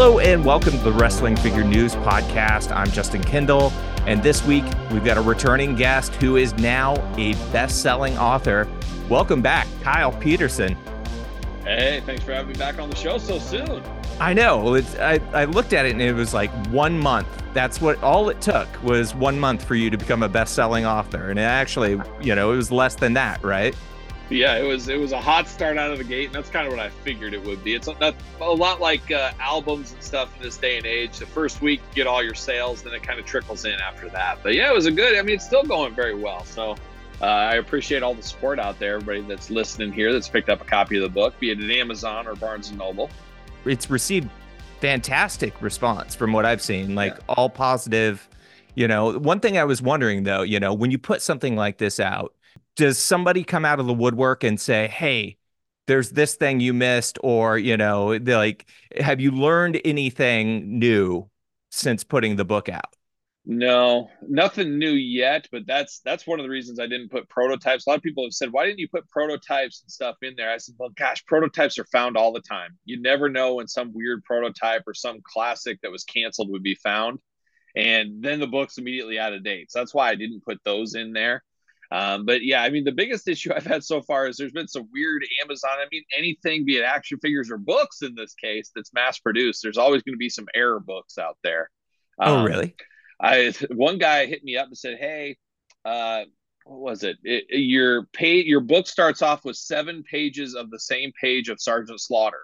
Hello and welcome to the Wrestling Figure News Podcast. I'm Justin Kendall, and this week we've got a returning guest who is now a best-selling author. Welcome back, Kyle Peterson. Hey, thanks for having me back on the show so soon. I know. I looked at it and it was like 1 month. That's what all it took was 1 month for you to become a best-selling author. And it actually, it was less than that, right? Yeah, it was a hot start out of the gate, and that's kind of what I figured it would be. It's a lot like albums and stuff in this day and age. The first week, you get all your sales, then it kind of trickles in after that. But yeah, it was it's still going very well. So I appreciate all the support out there, everybody that's listening here that's picked up a copy of the book, be it at Amazon or Barnes & Noble. It's received fantastic response from what I've seen, all positive. One thing I was wondering, though, when you put something like this out, does somebody come out of the woodwork and say, hey, there's this thing you missed, or, have you learned anything new since putting the book out? No, nothing new yet, but that's one of the reasons I didn't put prototypes. A lot of people have said, why didn't you put prototypes and stuff in there? I said, well, gosh, prototypes are found all the time. You never know when some weird prototype or some classic that was canceled would be found. And then the book's immediately out of date. So that's why I didn't put those in there. But yeah, the biggest issue I've had so far is there's been some weird Amazon. Anything, be it action figures or books in this case, that's mass produced. There's always going to be some error books out there. Oh, really? One guy hit me up and said, hey, what was it? Your book starts off with 7 pages of the same page of Sergeant Slaughter.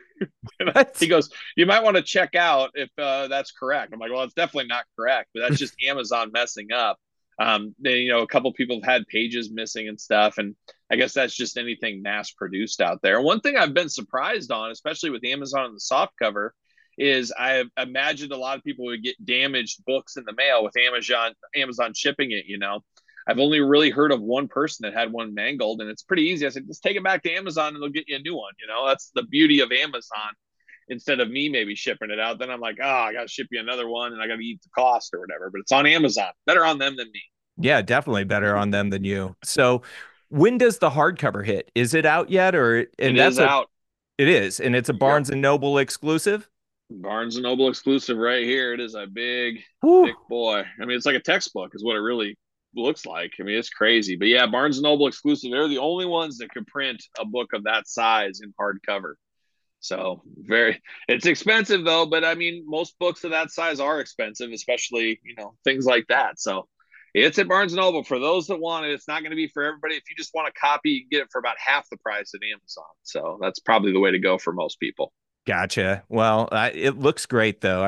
He goes, you might want to check out if that's correct. I'm like, well, it's definitely not correct, but that's just Amazon messing up. A couple people have had pages missing and stuff, and I guess that's just anything mass produced out there. One thing I've been surprised on, especially with Amazon and the soft cover, is I imagined a lot of people would get damaged books in the mail with Amazon shipping it. I've only really heard of one person that had one mangled, and it's pretty easy. I said, just take it back to Amazon and they'll get you a new one. That's the beauty of Amazon. Instead of me maybe shipping it out, then I'm like, I got to ship you another one and I got to eat the cost or whatever. But it's on Amazon. Better on them than me. Yeah, definitely better on them than you. So when does the hardcover hit? Is it out yet? It is out. It is. And it's a Barnes & Noble exclusive? Barnes & Noble exclusive right here. It is a big, thick boy. It's like a textbook is what it really looks like. It's crazy. But yeah, Barnes & Noble exclusive. They're the only ones that could print a book of that size in hardcover. So it's expensive though, but most books of that size are expensive, especially, things like that. So it's at Barnes & Noble for those that want it. It's not going to be for everybody. If you just want a copy, you can get it for about half the price at Amazon. So that's probably the way to go for most people. Gotcha. Well, it looks great though.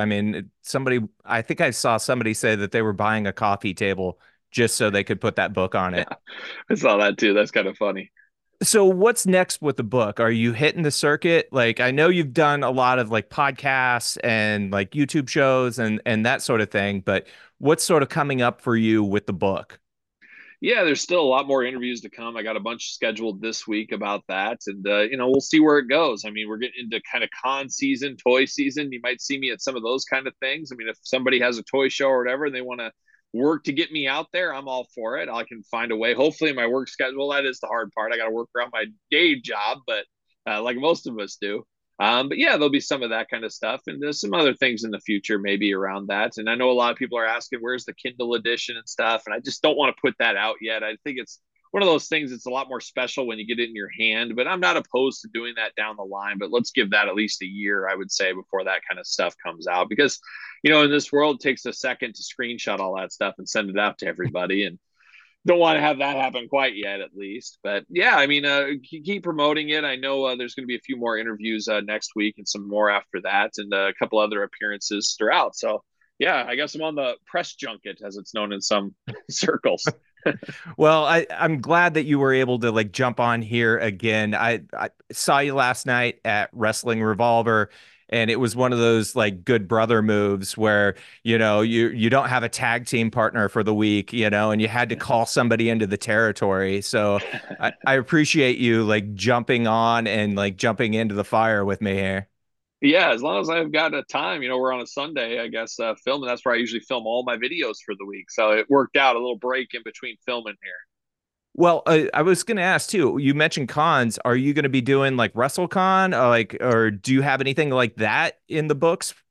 I think I saw somebody say that they were buying a coffee table just so they could put that book on it. Yeah, I saw that too. That's kind of funny. So what's next with the book? Are you hitting the circuit? I know you've done a lot of podcasts and YouTube shows and that sort of thing, but what's sort of coming up for you with the book? Yeah, there's still a lot more interviews to come. I got a bunch scheduled this week about that. And, we'll see where it goes. We're getting into kind of con season, toy season. You might see me at some of those kind of things. If somebody has a toy show or whatever, and they want to work to get me out there, I'm all for it. I can find a way. Hopefully my work schedule, that is the hard part. I got to work around my day job, but like most of us do. But yeah, there'll be some of that kind of stuff. And there's some other things in the future, maybe around that. And I know a lot of people are asking, where's the Kindle edition and stuff? And I just don't want to put that out yet. I think it's one of those things that's a lot more special when you get it in your hand, but I'm not opposed to doing that down the line. But let's give that at least a year, I would say, before that kind of stuff comes out, because in this world, it takes a second to screenshot all that stuff and send it out to everybody, and don't want to have that happen quite yet, at least. But yeah, keep promoting it. I know there's going to be a few more interviews next week and some more after that, and a couple other appearances throughout. So yeah, I guess I'm on the press junket, as it's known in some circles. Well, I'm glad that you were able to jump on here again. I saw you last night at Wrestling Revolver, and it was one of those good brother moves where, you don't have a tag team partner for the week, and you had to call somebody into the territory. So I appreciate you jumping on and jumping into the fire with me here. Yeah, as long as I've got a time, we're on a Sunday, I guess, filming. That's where I usually film all my videos for the week. So it worked out, a little break in between filming here. Well, I was going to ask too, you mentioned cons. Are you going to be doing WrestleCon or do you have anything like that in the books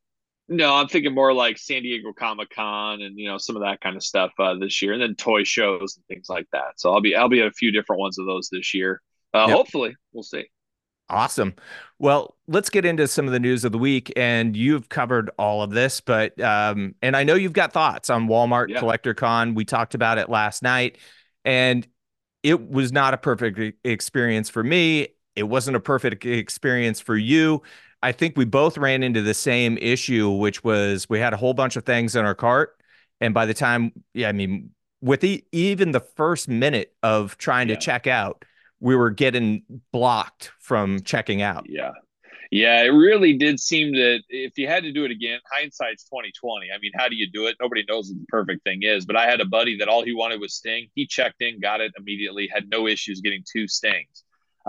No, I'm thinking more like San Diego Comic Con and some of that kind of stuff this year, and then toy shows and things like that. So I'll be at a few different ones of those this year. Yep. Hopefully, we'll see. Awesome. Well, let's get into some of the news of the week. And you've covered all of this, but and I know you've got thoughts on Walmart Yeah, Collector Con. We talked about it last night, and it was not a perfect experience for me. It wasn't a perfect experience for you. I think we both ran into the same issue, which was we had a whole bunch of things in our cart, and by the time, yeah, I mean, with even the first minute of trying to yeah, check out, we were getting blocked from checking out. yeah. Yeah, it really did seem that if you had to do it again, hindsight's 2020. I mean, how do you do it? Nobody knows what the perfect thing is. But I had a buddy that all he wanted was Sting. He checked in, got it immediately, had no issues getting two Stings.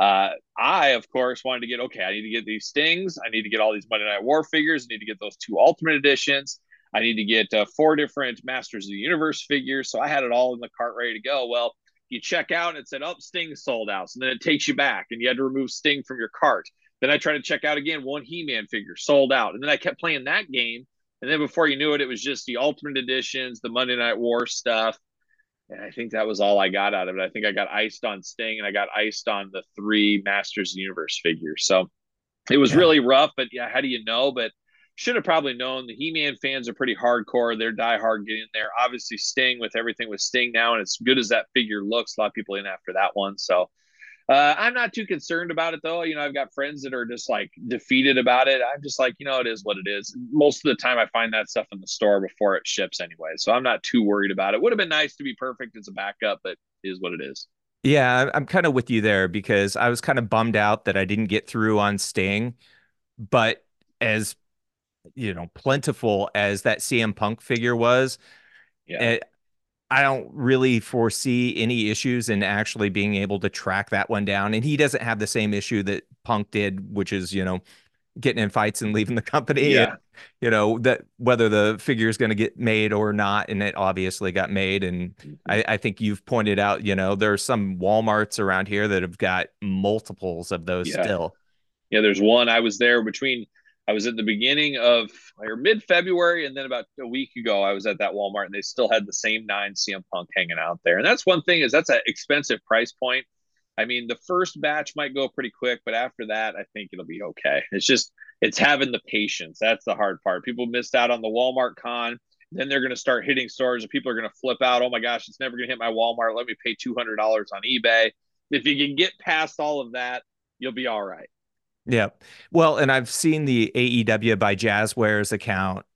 I, of course, wanted to get okay. I need to get these Stings. I need to get all these Monday Night War figures. I need to get those two Ultimate Editions. I need to get four different Masters of the Universe figures. So I had it all in the cart ready to go. Well, you check out and it said, "Oh, Sting sold out." So then it takes you back, and you had to remove Sting from your cart. Then I tried to check out again, one He-Man figure sold out. And then I kept playing that game. And then before you knew it, it was just the Ultimate Editions, the Monday Night War stuff. And I think that was all I got out of it. I think I got iced on Sting and I got iced on the three Masters of the Universe figures. So it was Yeah. really rough, but yeah, how do you know? But should have probably known. The He-Man fans are pretty hardcore. They're diehard getting there. Obviously, Sting with everything with Sting now, and as good as that figure looks, a lot of people in after that one. So I'm not too concerned about it though. I've got friends that are just like defeated about it. I'm just like, it is what it is. Most of the time, I find that stuff in the store before it ships anyway, so I'm not too worried about it. Would have been nice to be perfect as a backup, but it is what it is. Yeah, I'm kind of with you there because I was kind of bummed out that I didn't get through on Sting, but as plentiful as that CM Punk figure was, Yeah, eh, I don't really foresee any issues in actually being able to track that one down. And he doesn't have the same issue that Punk did, which is, getting in fights and leaving the company and yeah, that whether the figure is going to get made or not, and it obviously got made. And I think you've pointed out, there are some Walmarts around here that have got multiples of those yeah. still. Yeah, there's one. I was there between. I was at the beginning of or mid February, and then about a week ago, I was at that Walmart, and they still had the same nine CM Punk hanging out there. And that's one thing is that's an expensive price point. I mean, the first batch might go pretty quick, but after that, I think it'll be okay. It's having the patience. That's the hard part. People missed out on the Walmart con. Then they're going to start hitting stores, and people are going to flip out. Oh my gosh, it's never going to hit my Walmart. Let me pay $200 on eBay. If you can get past all of that, you'll be all right. Yeah. Well, and I've seen the AEW by Jazzwares account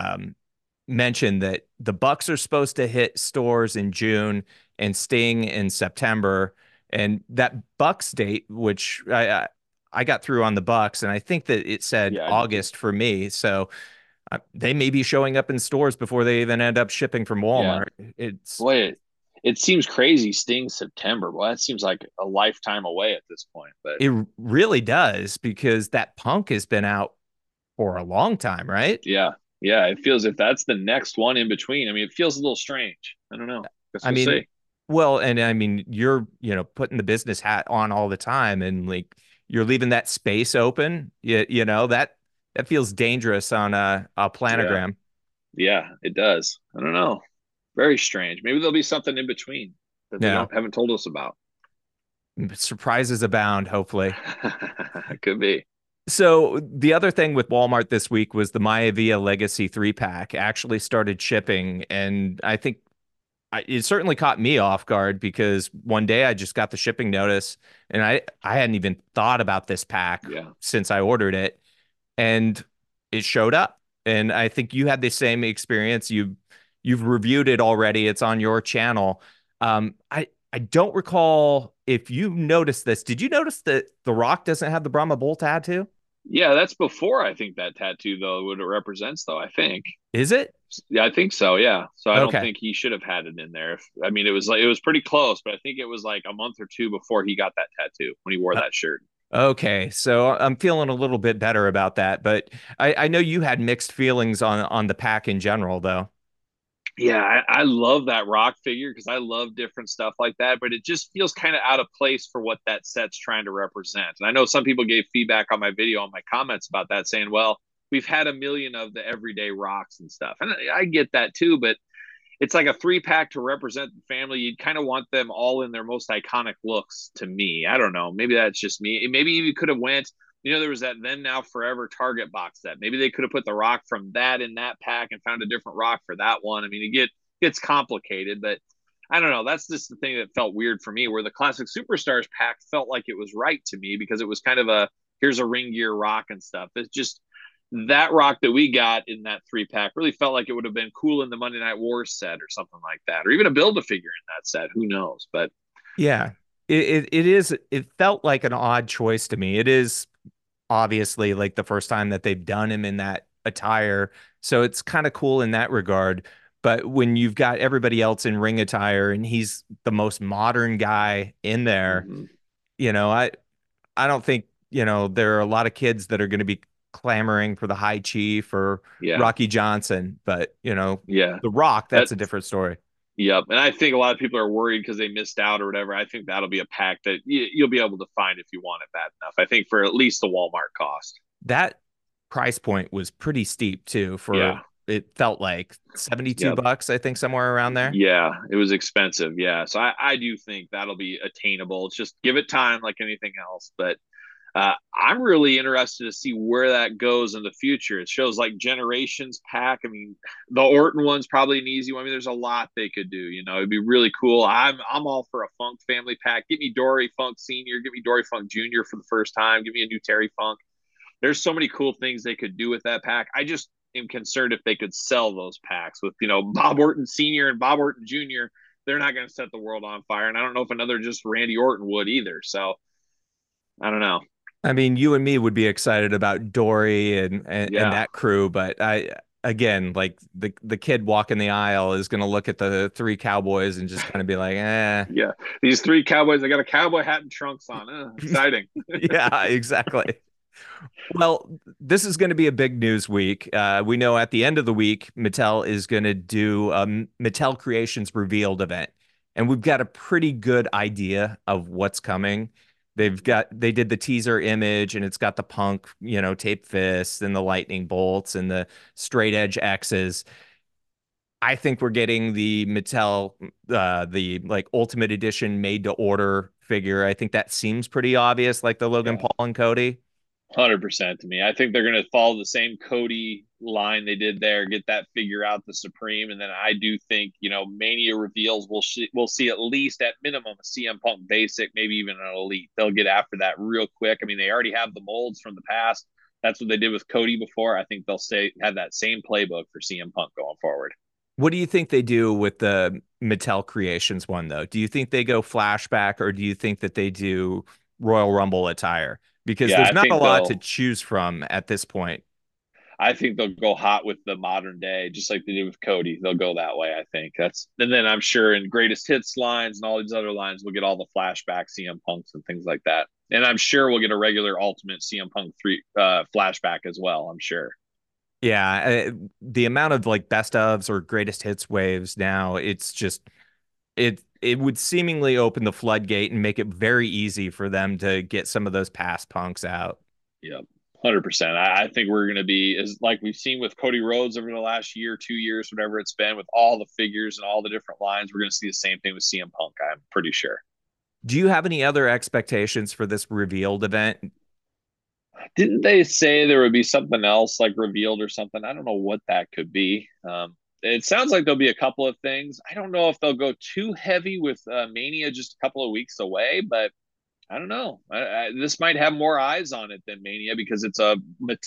mention that the Bucks are supposed to hit stores in June and Sting in September. And that Bucks date, which I got through on the Bucks, and I think that it said Yeah, I did too. August for me. So they may be showing up in stores before they even end up shipping from Yeah. Walmart. It's Boy, it seems crazy Sting September. Well, that seems like a lifetime away at this point. But it really does because that Punk has been out for a long time, right? yeah, yeah, it feels if that's the next one in between. I mean, it feels a little strange. I don't know. Guess I we'll mean, see. well, and I mean, you're, putting the business hat on all the time and like you're leaving that space open. That feels dangerous on a Yeah. planogram. Yeah, it does. I don't know. Very strange. Maybe there'll be something in between that they Yeah. don't haven't told us about. Surprises abound, hopefully. Could be. So the other thing with Walmart this week was the Maya Via Legacy 3-pack actually started shipping. And I think it certainly caught me off guard because one day I just got the shipping notice and I hadn't even thought about this pack Yeah. since I ordered it, and it showed up. And I think you had the same experience. You've reviewed it already. It's on your channel. I don't recall if you noticed this. Did you notice that The Rock doesn't have the Brahma Bull tattoo? Yeah, that's before I think that tattoo though, what it represents though, I think. Is it? Yeah, I think so. Yeah. So I don't Okay. think he should have had it in there. I mean, it was pretty close, but I think it was like a month or two before he got that tattoo when he wore Uh, that shirt. Okay, so I'm feeling a little bit better about that, but I know you had mixed feelings on the pack in general, though. Yeah, I love that rock figure because I love different stuff like that, but it just feels kind of out of place for what that set's trying to represent. And I know some people gave feedback on my video on my comments about that, saying, well, we've had a million of the everyday rocks and stuff. And I get that too, but it's like a 3 pack to represent the family. You'd kind of want them all in their most iconic looks to me. I don't know. Maybe that's just me. Maybe you could have went, there was that Then Now Forever Target box set. Maybe they could have put the rock from that in that pack and found a different rock for that one. I mean, gets complicated, but I don't know. That's just the thing that felt weird for me, where the Classic Superstars pack felt like it was right to me because it was kind of a here's a ring gear rock and stuff. It's just that rock that we got in that 3 pack really felt like it would have been cool in the Monday Night Wars set or something like that, or even a build a figure in that set. Who knows? But Yeah. It felt like an odd choice to me. It is obviously like the first time that they've done him in that attire. So it's kind of cool in that regard. But when you've got everybody else in ring attire and he's the most modern guy in there, mm-hmm. you know, I don't think, there are a lot of kids that are going to be clamoring for the High Chief or Yeah, Rocky Johnson, but yeah, The Rock, that that's a different story. yep. And I think a lot of people are worried because they missed out or whatever. I think that'll be a pack that you'll be able to find if you want it bad enough. I think for at least the Walmart cost. That price point was pretty steep too for Yeah. it felt like 72 Yep. bucks, I think somewhere around there. Yeah, it was expensive. Yeah. So I do think that'll be attainable. It's just give it time like anything else. But I'm really interested to see where that goes in the future. It shows like Generations pack. I mean, the Orton one's probably an easy one. I mean, there's a lot they could do. It'd be really cool. I'm all for a Funk family pack. Give me Dory Funk Senior. Give me Dory Funk Junior for the first time. Give me a new Terry Funk. There's so many cool things they could do with that pack. I just am concerned if they could sell those packs with Bob Orton Senior and Bob Orton Junior. They're not going to set the world on fire, and I don't know if another just Randy Orton would either. So I don't know. I mean, you and me would be excited about Dory and Yeah, that crew, but I again, like the kid walking the aisle is going to look at the three cowboys and just kind of be like, eh. yeah. These 3 cowboys. I got a cowboy hat and trunks on. Exciting. Yeah, exactly. Well, this is going to be a big news week. We know at the end of the week, Mattel is going to do a Mattel Creations Revealed event, and we've got a pretty good idea of what's coming. They did the teaser image, and it's got the Punk, tape fists and the lightning bolts and the straight edge X's. I think we're getting the Mattel, the like Ultimate Edition made to order figure. I think that seems pretty obvious, like the Logan Yeah. Paul and Cody. 100% to me. I think they're going to follow the same Cody line they did there, get that figure out the Supreme, and then I do think Mania reveals we'll see at least at minimum a CM Punk basic, maybe even an elite. They'll get after that real quick. I mean, they already have the molds from the past. That's what they did with Cody before. I think they'll have that same playbook for CM Punk going forward. What do you think they do with the Mattel Creations one, though? Do you think they go flashback or do you think that they do Royal Rumble attire? Because Yeah, there's not a lot to choose from at this point. I think they'll go hot with the modern day, just like they did with Cody. They'll go that way. I think and then I'm sure in greatest hits lines and all these other lines, we'll get all the flashback CM Punks and things like that. And I'm sure we'll get a regular Ultimate CM Punk 3 flashback as well. I'm sure. Yeah, the amount of like best ofs or greatest hits waves now, it's just it would seemingly open the floodgate and make it very easy for them to get some of those past punks out. Yep. 100%. I think we're going to be as like we've seen with Cody Rhodes over the last year, 2 years, whatever it's been, with all the figures and all the different lines. We're going to see the same thing with CM Punk. I'm pretty sure. Do you have any other expectations for this revealed event? Didn't they say there would be something else like revealed or something? I don't know what that could be. It sounds like there'll be a couple of things. I don't know if they'll go too heavy with Mania just a couple of weeks away, but I don't know. This might have more eyes on it than Mania because it's a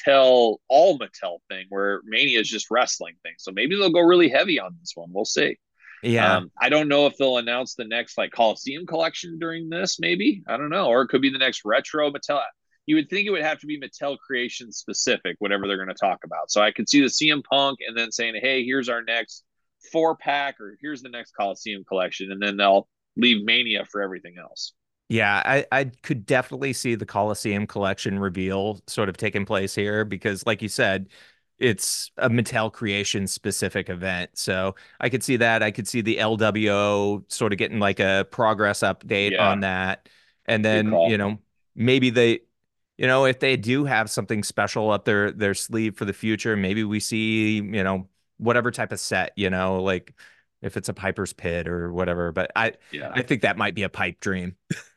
all Mattel thing where Mania is just wrestling thing. So maybe they'll go really heavy on this one. We'll see. Yeah. I don't know if they'll announce the next like Coliseum collection during this. Maybe I don't know, or it could be the next retro Mattel. You would think it would have to be Mattel Creation specific, whatever they're going to talk about. So I could see the CM Punk and then saying, "Hey, here's our next 4 pack, or here's the next Coliseum collection," and then they'll leave Mania for everything else. Yeah, I could definitely see the Coliseum collection reveal sort of taking place here because, like you said, it's a Mattel Creation specific event. So I could see that. I could see the LWO sort of getting like a progress update Yeah, on that. And good then, call. maybe if they do have something special up their sleeve for the future, maybe we see, whatever type of set, like if it's a Piper's Pit or whatever. But I Yeah. I think that might be a pipe dream.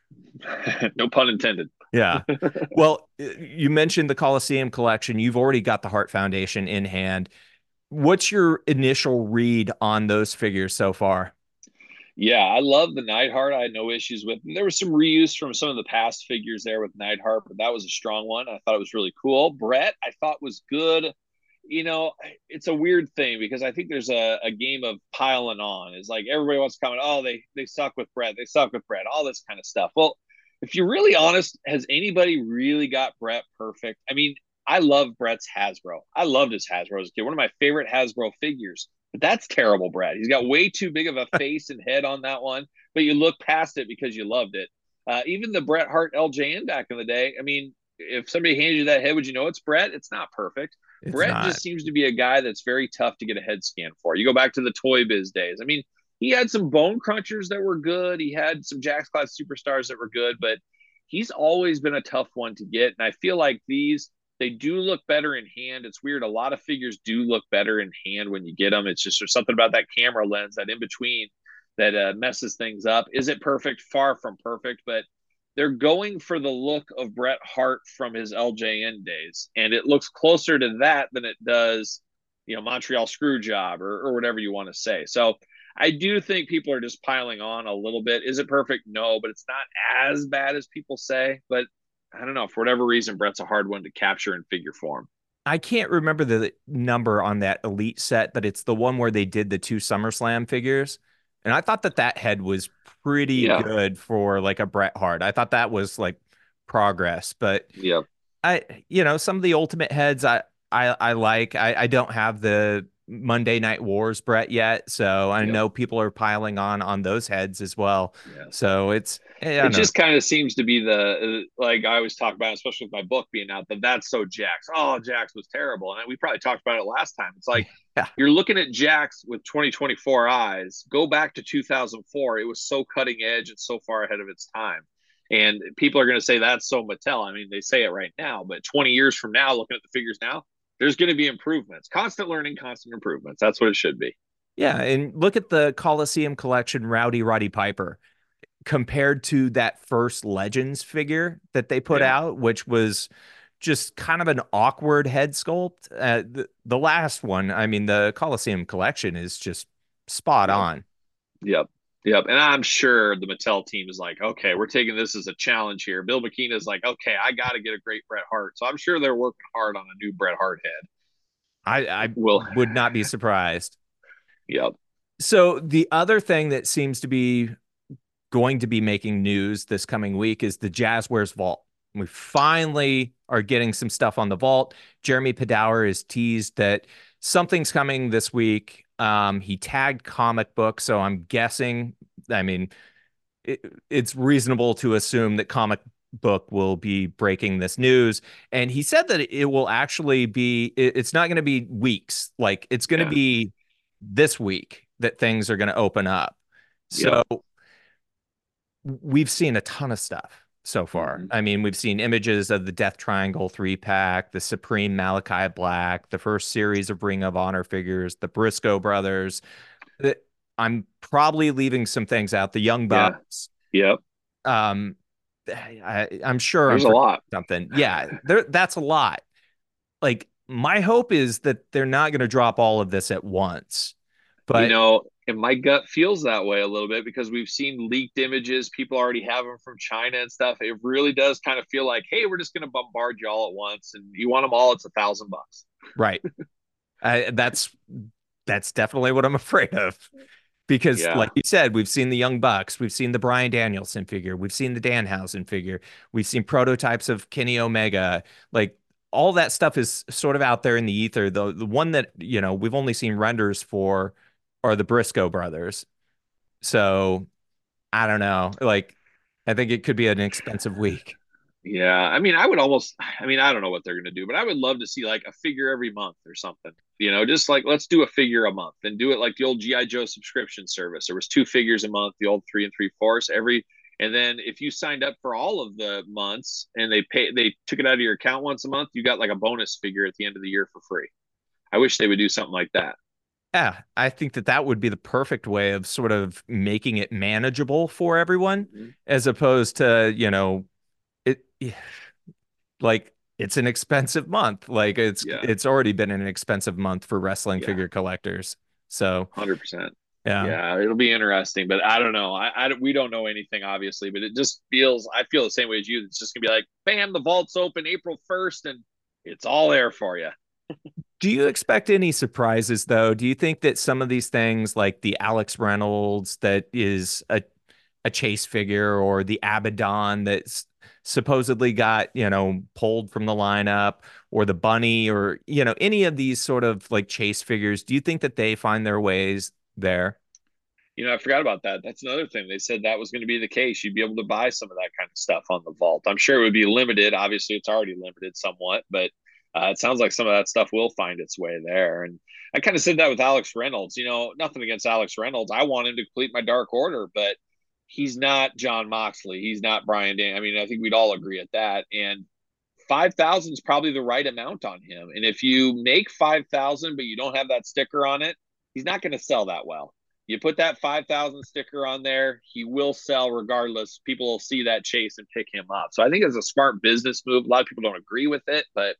No pun intended. Yeah. Well, you mentioned the Coliseum collection. You've already got the Hart Foundation in hand. What's your initial read on those figures so far? Yeah, I love the Neidhart. I had no issues with. And there was some reuse from some of the past figures there with Neidhart, but that was a strong one. I thought it was really cool. Brett, I thought was good. You know, it's a weird thing because I think there's a game of piling on. It's like everybody wants to comment, oh, they suck with Brett, they suck with Brett, all this kind of stuff. Well, if you're really honest, has anybody really got Brett perfect? I mean, I love Brett's Hasbro. I loved his Hasbro as a kid. One of my favorite Hasbro figures. But that's terrible, Brett. He's got way too big of a face and head on that one, but you look past it because you loved it. Even the Bret Hart LJN back in the day, I mean, if somebody handed you that head, would you know it's Brett? It's not perfect. It's Brett not. just seems to be a guy that's very tough to get a head scan for. You go back to the Toy Biz days. I mean, he had some bone crunchers that were good. He had some Jax Class superstars that were good, but he's always been a tough one to get. And I feel like they do look better in hand. It's weird. A lot of figures do look better in hand when you get them. It's just there's something about that camera lens, that in between, that messes things up. Is it perfect? Far from perfect, but they're going for the look of Bret Hart from his LJN days, and it looks closer to that than it does, Montreal Screwjob or whatever you want to say. So I do think people are just piling on a little bit. Is it perfect? No, but it's not as bad as people say. But I don't know. For whatever reason, Brett's a hard one to capture in figure form. I can't remember the number on that Elite set, but it's the one where they did the two SummerSlam figures. And I thought that head was pretty Yeah. good for like a Bret Hart. I thought that was like progress, but Yeah. some of the Ultimate heads I like. I don't have the Monday Night Wars Brett yet, so I Yeah. know people are piling on those heads as well. Yeah. So I It don't know. just kind of seems to be the like I always talk about, especially with my book being out, that's so Jax. Oh, Jax was terrible, and we probably talked about it last time. It's like Yeah, you're looking at Jax with 2024 eyes. Go back to 2004; it was so cutting edge and so far ahead of its time. And people are going to say that's so Mattel. I mean, they say it right now, but 20 years from now, looking at the figures now, there's going to be improvements, constant learning, constant improvements. That's what it should be. yeah, and look at the Coliseum collection, Rowdy Roddy Piper, compared to that first Legends figure that they put Yeah, out, which was just kind of an awkward head sculpt. The last one, I mean, the Coliseum collection is just spot yeah. on. Yep. Yep. And I'm sure the Mattel team is like, okay, we're taking this as a challenge here. Bill McKean is like, okay, I got to get a great Bret Hart. So I'm sure they're working hard on a new Bret Hart head. I Well, would not be surprised. yep. So the other thing that seems to be going to be making news this coming week is the Jazzwares Vault. We finally are getting some stuff on the vault. Jeremy Padower is teased that something's coming this week. He tagged comic book, so I'm guessing, I mean, it's reasonable to assume that comic book will be breaking this news. And he said that it will actually be, it's not going to be weeks. Like it's going to Yeah. be this week that things are going to open up. Yep. So we've seen a ton of stuff so far. Mm-hmm. I mean, we've seen images of the Death Triangle 3-pack, the Supreme Malachi Black, the first series of Ring of Honor figures, the Briscoe brothers. I'm probably leaving some things out. The Young Yeah. Bucks. Yep. Um, I'm sure I'm There's a forgetting lot. something. Yeah, that's a lot. Like my hope is that they're not going to drop all of this at once. But And my gut feels that way a little bit because we've seen leaked images. People already have them from China and stuff. It really does kind of feel like, hey, we're just going to bombard you all at once, and you want them all. It's $1,000. right, that's definitely what I'm afraid of. Because, Yeah. like you said, we've seen the Young Bucks, we've seen the Brian Danielson figure, we've seen the Danhausen figure, we've seen prototypes of Kenny Omega. Like all that stuff is sort of out there in the ether. The one that we've only seen renders for are the Briscoe brothers. So I don't know. Like I think it could be an expensive week. Yeah, I mean, I don't know what they're going to do, but I would love to see like a figure every month or something. Just like let's do a figure a month and do it like the old GI Joe subscription service. There was two figures a month, the old 3 3/4. And then if you signed up for all of the months and they took it out of your account once a month, you got like a bonus figure at the end of the year for free. I wish they would do something like that. Yeah, I think that that would be the perfect way of sort of making it manageable for everyone, Mm-hmm. as opposed to, it like it's an expensive month. Like Yeah, it's already been an expensive month for wrestling yeah, figure collectors. So, 100%. yeah. Yeah, it'll be interesting, but I don't know. We don't know anything obviously, but it just feels I feel the same way as you. It's just gonna be like, bam, the vault's open April 1st, and it's all there for you. Do you expect any surprises though? Do you think that some of these things like the Alex Reynolds that is a chase figure or the Abaddon that's supposedly got, pulled from the lineup or the bunny or, any of these sort of like chase figures, do you think that they find their ways there? I forgot about that. That's another thing. They said that was going to be the case. You'd be able to buy some of that kind of stuff on the vault. I'm sure it would be limited. Obviously, it's already limited somewhat, but it sounds like some of that stuff will find its way there. And I kind of said that with Alex Reynolds. Nothing against Alex Reynolds. I want him to complete my Dark Order, but he's not John Moxley. He's not Brian Dan. I mean, I think we'd all agree at that. And 5,000 is probably the right amount on him. And if you make 5,000, but you don't have that sticker on it, he's not going to sell that well. You put that 5,000 sticker on there, he will sell regardless. People will see that chase and pick him up. So I think it's a smart business move. A lot of people don't agree with it, but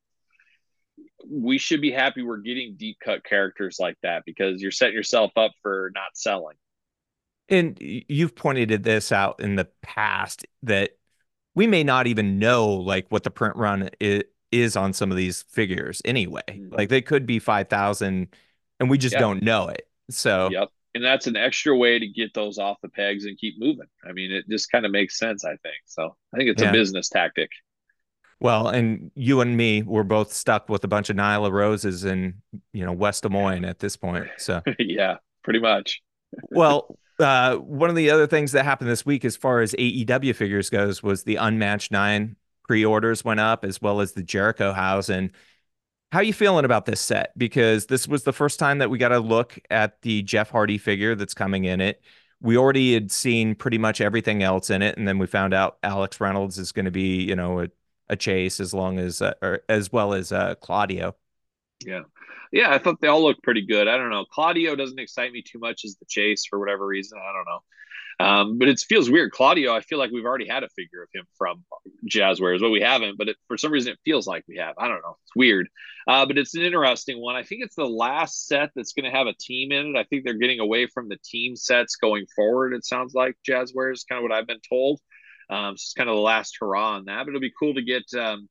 we should be happy we're getting deep cut characters like that because you're setting yourself up for not selling. And you've pointed this out in the past that we may not even know like what the print run is on some of these figures anyway. Mm-hmm. Like they could be 5,000 and we just Yeah. don't know it. So, Yep. And that's an extra way to get those off the pegs and keep moving. I mean, it just kind of makes sense, I think. So I think it's a yeah. business tactic. Well, and you and me, we're both stuck with a bunch of Nyla Roses in, West Des Moines at this point. So, Yeah, pretty much. well, one of the other things that happened this week, as far as AEW figures goes, was the Unmatched Nine pre-orders went up, as well as the Jericho House. And how are you feeling about this set? Because this was the first time that we got a look at the Jeff Hardy figure that's coming in it. We already had seen pretty much everything else in it, and then we found out Alex Reynolds is going to be, a chase as long as, or as well as Claudio. Yeah. Yeah, I thought they all looked pretty good. I don't know. Claudio doesn't excite me too much as the chase for whatever reason. I don't know. But it feels weird. Claudio, I feel like we've already had a figure of him from Jazzwares, but we haven't. But for some reason, it feels like we have. I don't know. It's weird. But it's an interesting one. I think it's the last set that's going to have a team in it. I think they're getting away from the team sets going forward. It sounds like Jazzwares, kind of what I've been told. So it's kind of the last hurrah on that. But it'll be cool to get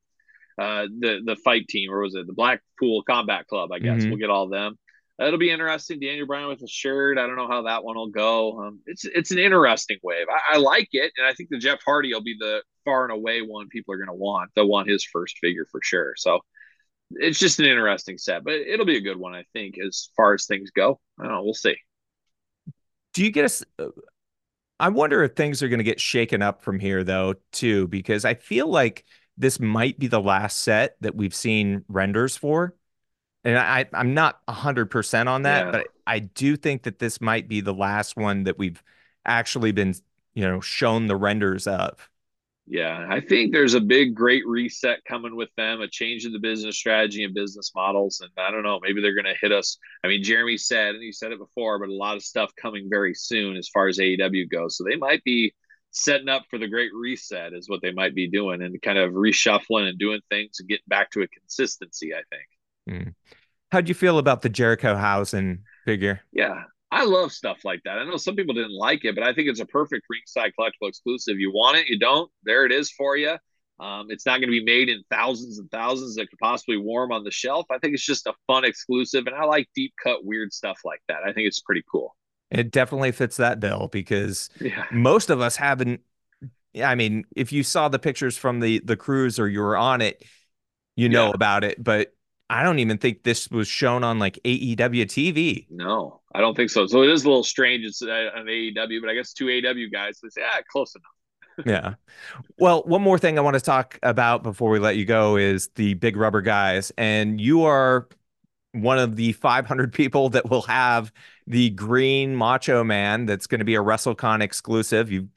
the fight team, or was it the Blackpool Combat Club? I guess we'll Hmm. get all of them. It'll be interesting. Daniel Bryan with a shirt. I don't know how that one will go. It's an interesting wave. I like it, and I think the Jeff Hardy will be the far and away one people are going to want. They'll want his first figure for sure. So it's just an interesting set, but it'll be a good one, I think, as far as things go. I don't know. We'll see. Do you get us? I wonder if things are going to get shaken up from here, though, too, because I feel like this might be the last set that we've seen renders for. And I'm not 100% on that, Yeah. but I do think that this might be the last one that we've actually been, shown the renders of. Yeah, I think there's a big great reset coming with them, a change in the business strategy and business models. And I don't know, maybe they're going to hit us. I mean, Jeremy said, and he said it before, but a lot of stuff coming very soon as far as AEW goes. So they might be setting up for the great reset, is what they might be doing, and kind of reshuffling and doing things and getting back to a consistency, I think. Hmm. How'd you feel about the Jericho Hausen figure? Yeah, I love stuff like that. I know some people didn't like it, but I think it's a perfect ringside collectible exclusive. You want it, you don't. There it is for you. It's not going to be made in thousands and thousands that could possibly warm on the shelf. I think it's just a fun exclusive, and I like deep cut weird stuff like that. I think it's pretty cool. It definitely fits that bill because Yeah, most of us haven't. I mean, if you saw the pictures from the cruise or you were on it, you know yeah, about it, but I don't even think this was shown on like AEW TV. no, I don't think so. So it is a little strange. It's an AEW, but I guess two AEW guys. They say, close enough. Yeah. Well, one more thing I want to talk about before we let you go is the Big Rubber Guys. And you are one of the 500 people that will have the green Macho Man that's going to be a WrestleCon exclusive. You've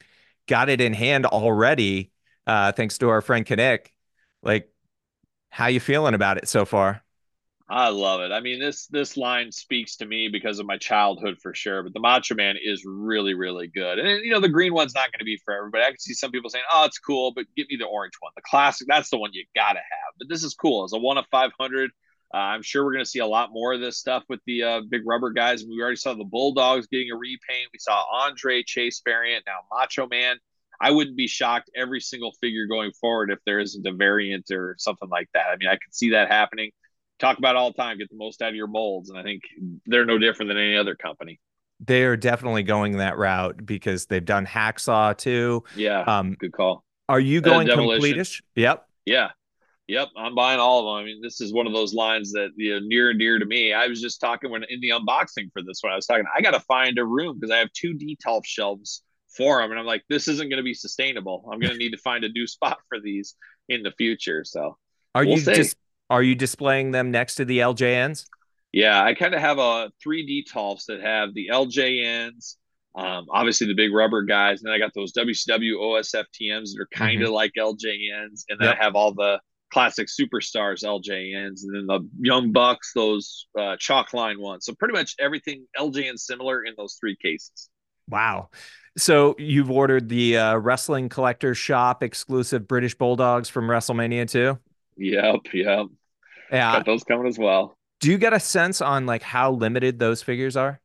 got it in hand already, thanks to our friend Kinnick. Like, how you feeling about it so far? I love it. I mean, this line speaks to me because of my childhood for sure. But the Macho Man is really, really good. And the green one's not going to be for everybody. I can see some people saying, "Oh, it's cool," but give me the orange one, the classic. That's the one you gotta have. But this is cool. It's a 1 of 500. I'm sure we're going to see a lot more of this stuff with the big rubber guys. We already saw the Bulldogs getting a repaint. We saw Andre Chase variant. Now Macho Man. I wouldn't be shocked every single figure going forward if there isn't a variant or something like that. I mean, I could see that happening. Talk about it all the time. Get the most out of your molds, and I think they're no different than any other company. They are definitely going that route because they've done Hacksaw too. Yeah, Um, good call. are you going Demolition. completish? Yep. Yeah, yep. I'm buying all of them. I mean, this is one of those lines that near and dear to me. I was just talking when in the unboxing for this one. I was talking. I got to find a room because I have 2 detolf shelves for them, and I'm like, this isn't going to be sustainable. I'm going to need to find a new spot for these in the future. So Are we'll you see. just are you displaying them next to the LJNs? Yeah, I kind of have a 3D Tolfs that have the LJNs, obviously the big rubber guys, and then I got those WCW OSFTMs that are kind Hmm. of like LJNs, and then I Yep. have all the classic superstars LJNs, and then the Young Bucks, those chalk line ones. So pretty much everything LJN similar in those 3 cases. Wow. So you've ordered the Wrestling Collector Shop exclusive British Bulldogs from WrestleMania too? Yep, yep, Yeah. got those coming as well. Do you get a sense on like how limited those figures are?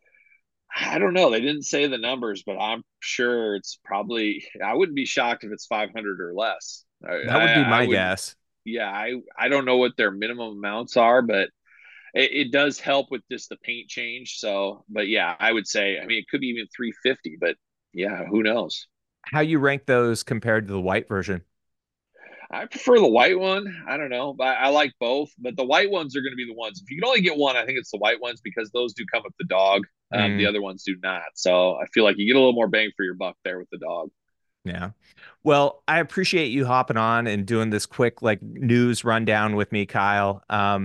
I don't know. They didn't say the numbers, but I'm sure it's probably. I wouldn't be shocked if it's 500 or less. I, That would I, be I my would. guess. Yeah, I don't know what their minimum amounts are, but it does help with just the paint change. So, but yeah, I would say. I mean, it could be even 350, but yeah, who knows? How you rank those compared to the white version? I prefer the white one. I don't know, but I like both. But the white ones are going to be the ones. If you can only get one, I think it's the white ones because those do come with the dog. The Mm, other ones do not. So I feel like you get a little more bang for your buck there with the dog. yeah. Well, I appreciate you hopping on and doing this quick like news rundown with me, Kyle.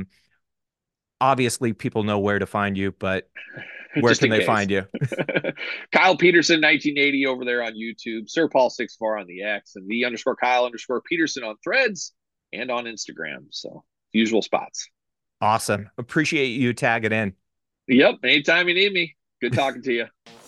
Obviously people know where to find you, but where Just can in they case. find you? Kyle Peterson, 1980 over there on YouTube, Sir Paul 64 on the X, and the underscore Kyle underscore Peterson on Threads and on Instagram. So usual spots. Awesome. Appreciate you tagging in. Yep. Anytime you need me. Good talking to you.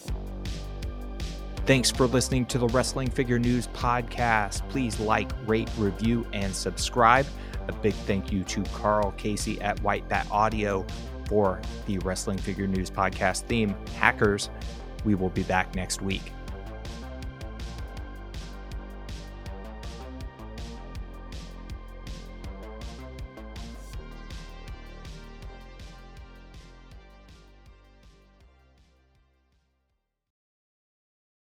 Thanks for listening to the Wrestling Figure News podcast. Please like, rate, review, and subscribe. A big thank you to Carl Casey at White Bat Audio for the Wrestling Figure News podcast theme, Hackers. We will be back next week.